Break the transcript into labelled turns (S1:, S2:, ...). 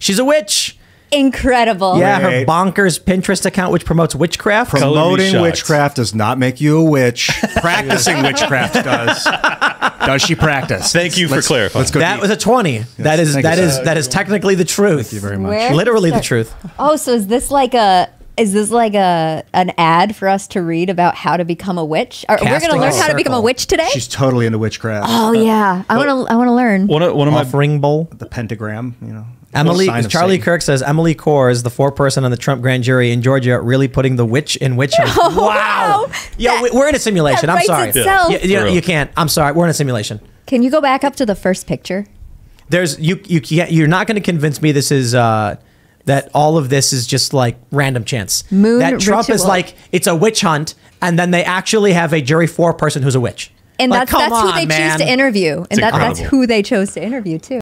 S1: She's a witch.
S2: Incredible.
S1: Yeah, her
S3: Wait.
S1: bonkers Pinterest account, which promotes witchcraft.
S4: Color me
S3: Promoting
S4: shocked.
S3: witchcraft does not make you a witch. Practicing witchcraft does. Does she practice?
S4: Thank you for clarifying.
S3: Let's go.
S1: That
S3: deep.
S1: was a 20. That is
S3: thank you, sir.
S1: that is technically the truth.
S3: Thank you very much.
S2: Where?
S1: Literally the
S2: Start-
S1: truth.
S2: Oh, so is this like an ad for us to read about how to become a witch? We're going
S1: Casting
S2: to learn
S1: a
S2: how to become a
S1: circle.
S2: witch today?
S3: She's totally into witchcraft.
S2: Oh yeah. I want to learn.
S4: One of my
S1: Offering bowl.
S3: The pentagram, you know.
S1: Emily
S3: sign of
S1: Charlie
S3: Satan.
S1: Kirk says Emily Kors, the foreperson on the Trump grand jury in Georgia, really putting the witch in witch hunt.
S2: Oh,
S1: Wow.
S2: wow.
S1: Yeah, we're in a simulation.
S2: that
S1: I'm
S2: writes
S1: sorry.
S2: itself.
S4: Yeah.
S1: You can't. I'm sorry. We're in a simulation.
S2: Can you go back up to the first picture?
S1: There's you can't, you're not going to convince me this is that all of this is just like random chance.
S2: Moon
S1: that Trump is
S2: ritual.
S1: like it's a witch hunt, and then they actually have a jury foreperson who's a witch.
S2: And
S1: Like,
S2: that's who
S1: come
S2: they
S1: on, man.
S2: choose to interview. And that's
S4: incredible.
S2: who they chose to interview too.